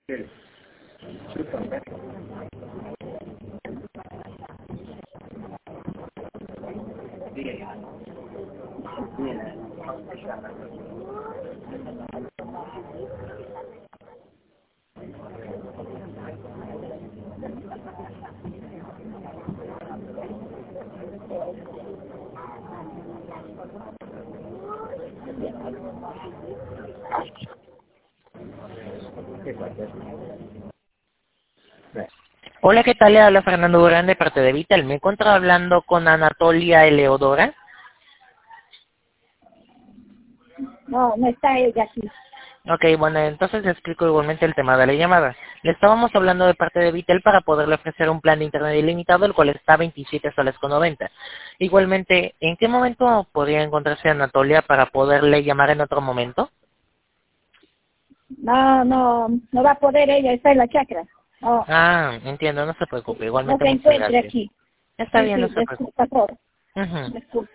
Hola, ¿qué tal? Le habla Fernando Durán de parte de Vital. Me encuentro hablando con Anatolia Eleodora. No, no está ella aquí. Ok, bueno, entonces le explico igualmente el tema de la llamada. Le estábamos hablando de parte de Vital para poderle ofrecer un plan de internet ilimitado, el cual está a 27 soles con 90. Igualmente, ¿en qué momento podría encontrarse Anatolia para poderle llamar en otro momento? No va a poder ella, está en la chacra. No, Ah, entiendo, no se preocupe. no Igualmente, se muchas encuentra gracias. aquí. Está Sí, bien, no sí, se preocupe. disculpa todo. Ujú. Disculpa.